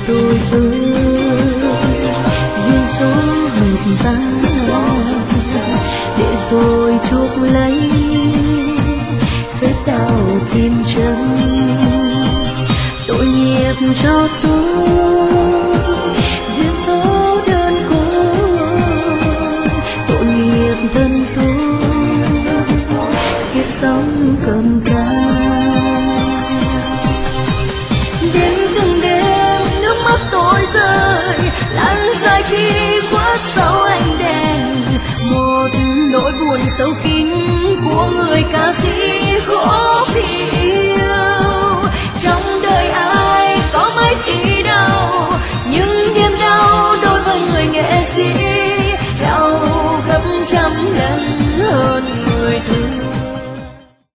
tôi với duyên số hợp ta, để rồi chuốc lấy vết đau kim châm. Tội nghiệp cho tôi duyên số đơn côi, tội nghiệp thân tôi kiếp sống cầm cài. Đến từng đêm nước mắt tôi rơi lăn dài khi khuất sau ánh đèn, một nỗi buồn sâu kín của người ca sĩ khó hiểu.